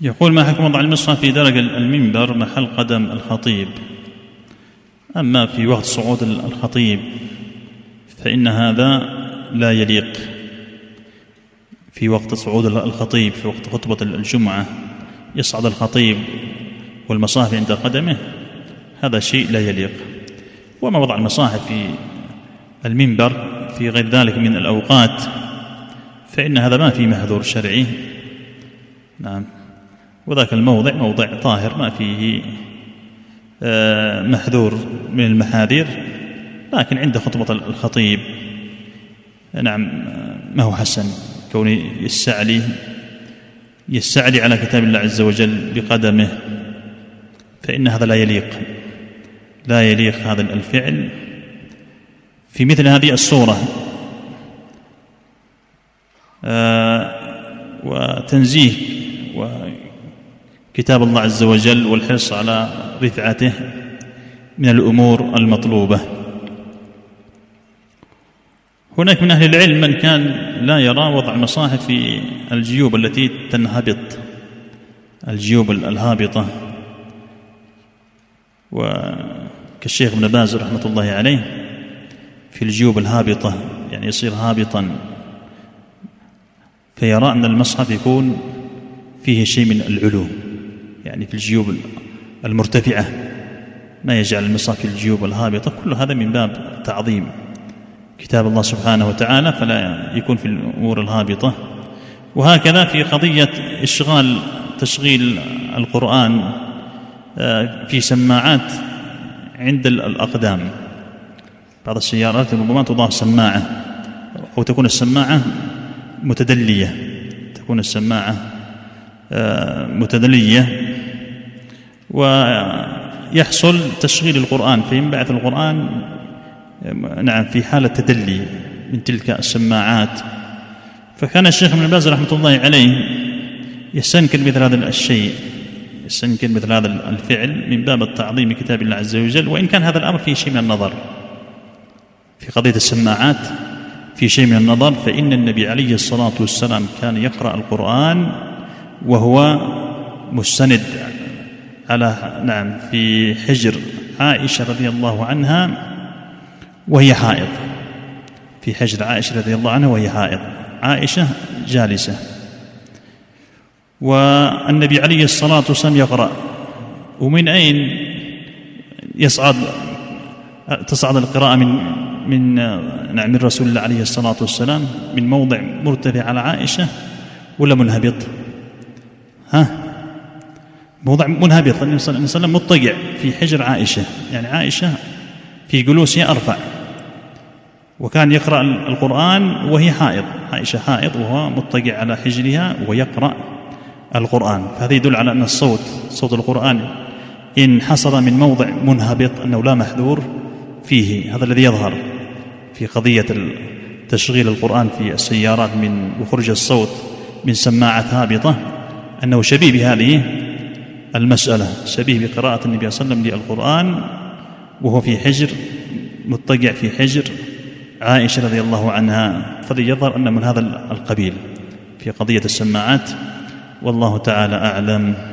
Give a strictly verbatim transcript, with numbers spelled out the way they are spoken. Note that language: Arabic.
يقول: ما حكم وضع المصحف في درج المنبر محل قدم الخطيب؟ أما في وقت صعود الخطيب فإن هذا لا يليق. في وقت صعود الخطيب في وقت خطبة الجمعة يصعد الخطيب والمصاحف عند قدمه، هذا شيء لا يليق. وما وضع المصاحف في المنبر في غير ذلك من الأوقات فإن هذا ما فيه محذور شرعي. نعم، وذاك الموضع موضع طاهر ما فيه محذور من المحاذير، لكن عند خطبة الخطيب نعم ما هو حسن كونه يستعلي يستعلي على كتاب الله عز وجل بقدمه، فإن هذا لا يليق لا يليق هذا الفعل في مثل هذه الصورة. آه وتنزيه وكتاب الله عز وجل والحرص على رفعته من الأمور المطلوبة. هناك من أهل العلم من كان لا يرى وضع المصاحف في الجيوب التي تنهبط، الجيوب الهابطة، وكالشيخ ابن باز رحمة الله عليه في الجيوب الهابطة، يعني يصير هابطا، فيرى أن المصحف يكون فيه شيء من العلو، يعني في الجيوب المرتفعة، ما يجعل المصحف في الجيوب الهابطة. كل هذا من باب تعظيم كتاب الله سبحانه وتعالى، فلا يكون في الأمور الهابطة. وهكذا في قضية إشغال تشغيل القرآن في سماعات عند الأقدام، بعض السيارات ربما تضاف سماعة أو تكون السماعة متدلية تكون السماعة متدلية ويحصل تشغيل القرآن فينبعث القرآن نعم في حالة تدلي من تلك السماعات. فكان الشيخ ابن باز رحمة الله عليه يستنكر مثل هذا الشيء يستنكر مثل هذا الفعل من باب التعظيم كتاب الله عز وجل، وإن كان هذا الأمر فيه شيء من النظر في قضية السماعات، في شيء من النظر، فإن النبي عليه الصلاة والسلام كان يقرأ القرآن وهو مستند على نعم في حجر عائشة رضي الله عنها وهي حائض، في حجر عائشة رضي الله عنها وهي حائض، عائشة جالسة، والنبي عليه الصلاة والسلام يقرأ. ومن أين يصعد تصعد القراءة من من نعم من رسول الله عليه الصلاة والسلام؟ من موضع مرتفع على عائشة ولا منهبط؟ ها موضع منهبط، النبي صلى الله عليه وسلم مضطجع في حجر عائشة، يعني عائشة في جلوسها أرفع، وكان يقرأ القرآن وهي حائض، عائشة حائض وهو مضطجع على حجرها ويقرأ القرآن. فهذا يدل على أن الصوت صوت القرآن إن حصل من موضع منهبط أنه لا محذور فيه. هذا الذي يظهر في قضية تشغيل القرآن في السيارات من وخروج الصوت من سماعات هابطة، أنه شبيه بهذه المسألة، شبيه بقراءة النبي صلى الله عليه وسلم للقرآن وهو في حجر مضطجع في حجر عائشة رضي الله عنها. فالذي يظهر أن من هذا القبيل في قضية السماعات، والله تعالى أعلم.